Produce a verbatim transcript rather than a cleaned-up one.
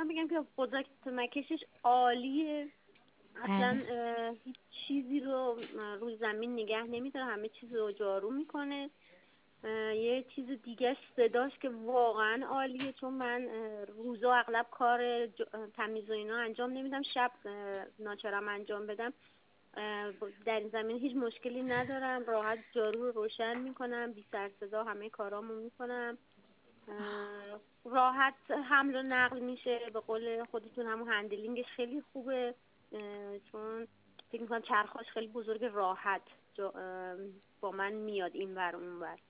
میخواستم بگم که قدرت مکشش عالیه. بله. اصلا هیچ چیزی رو روی زمین نگه نمیداره، همه چیز رو جارو میکنه. یه چیز دیگه صداش که واقعا عالیه، چون من روزا اغلب کار تمیز و اینا انجام نمیدم، شب ناچارم انجام بدم. در این زمین هیچ مشکلی ندارم، راحت جارو رو روشن میکنم، بی سر صدا همه کارامو میکنم، راحت حمل و نقل میشه. به قول خودتون همون هندلینگش خیلی خوبه، چون فکر میکنم چرخاش خیلی بزرگ، راحت با من میاد این ور اون ور.